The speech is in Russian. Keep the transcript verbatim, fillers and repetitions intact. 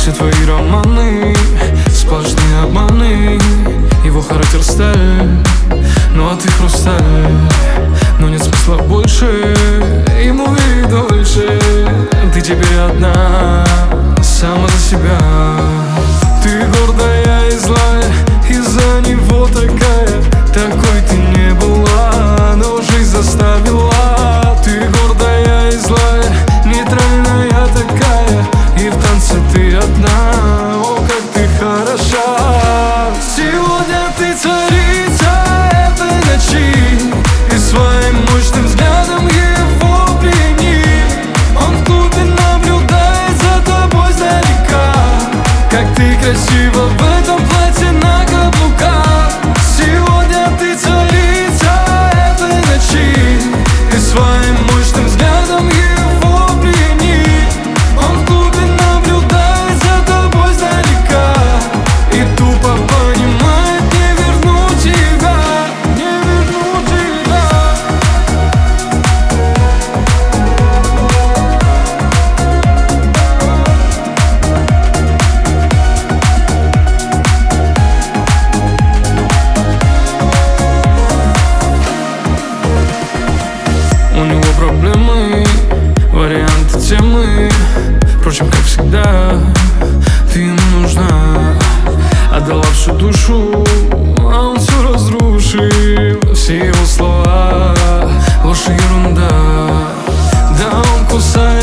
Все твои романы сплошные обманы. Его характер сталь, ну а ты хрусталь. Но нет смысла больше ему верить дольше. Ты теперь одна, сама за себя. Ты гордая и злая, из-за него такая. Такой ты не была, но жизнь заставила. Ты гордая и злая, нейтральная такая. И в танце ты одна, о, как ты хороша. Сегодня ты царица этой ночи, и своим мощным взглядом его плени. Он в клубе наблюдает за тобой сдалека, как ты красива в этом платье на каблуках. Сегодня ты царица этой ночи, и своим мощным взглядом его плени. Он в клубе наблюдает за тобой сдалека и тупо понимает: не верну тебя, не верну тебя. У него проблемы, варианты темы. Впрочем, как всегда, ты ему нужна. Отдала всю душу, а он все разрушил. Все его слова — ложь и ерунда. Да, он кусает